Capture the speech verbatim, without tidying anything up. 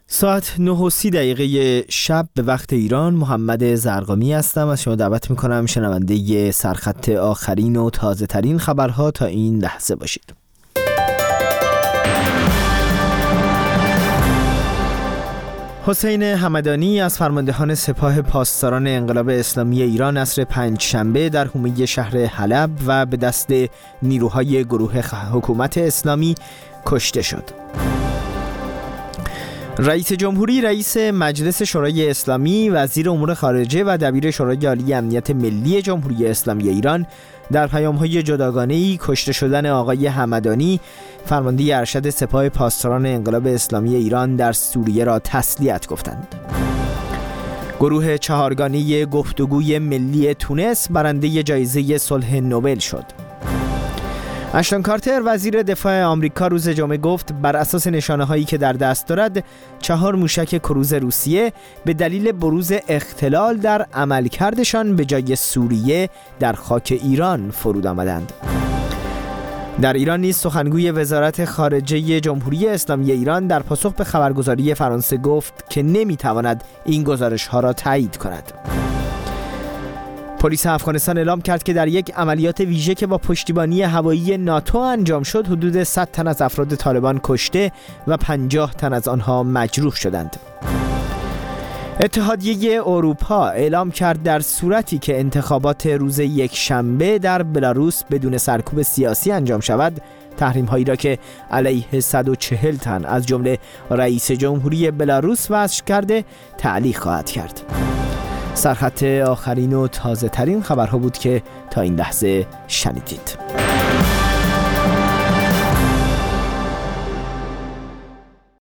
ساعت نه و سی دقیقه شب به وقت ایران. محمد زرقامی هستم. از شما دعوت میکنم شنونده سرخط آخرین و تازه ترین خبرها تا این لحظه باشید. حسین همدانی از فرماندهان سپاه پاسداران انقلاب اسلامی ایران عصر پنجشنبه در حومه شهر حلب و به دست نیروهای گروه حکومت اسلامی کشته شد. رئیس جمهوری، رئیس مجلس شورای اسلامی، وزیر امور خارجه و دبیر شورای عالی امنیت ملی جمهوری اسلامی ایران در پیام‌های جداگانه‌ای کشته شدن آقای همدانی، فرمانده ارشد سپاه پاسداران انقلاب اسلامی ایران در سوریه را تسلیت گفتند. گروه چهارگانه گفتگوی ملی تونس برنده جایزه صلح نوبل شد. اشتون کارتر، وزیر دفاع آمریکا، روز جمعه گفت بر اساس نشانه‌هایی که در دست دارد چهار موشک کروز روسیه به دلیل بروز اختلال در عملکردشان به جای سوریه در خاک ایران فرود آمدند. در ایران نیز سخنگوی وزارت خارجه جمهوری اسلامی ایران در پاسخ به خبرگزاری فرانسه گفت که نمی‌تواند این گزارش‌ها را تایید کند. پلیس افغانستان اعلام کرد که در یک عملیات ویژه که با پشتیبانی هوایی ناتو انجام شد حدود صد تن از افراد طالبان کشته و پنجاه تن از آنها مجروح شدند. اتحادیه اروپا اعلام کرد در صورتی که انتخابات روز یک شنبه در بلاروس بدون سرکوب سیاسی انجام شود، تحریم‌هایی را که علیه صد و چهل تن از جمله رئیس جمهوری بلاروس وضع کرده تعلیق خواهد کرد. سرخط آخرین و تازه ترین خبرها بود که تا این لحظه شنیدید.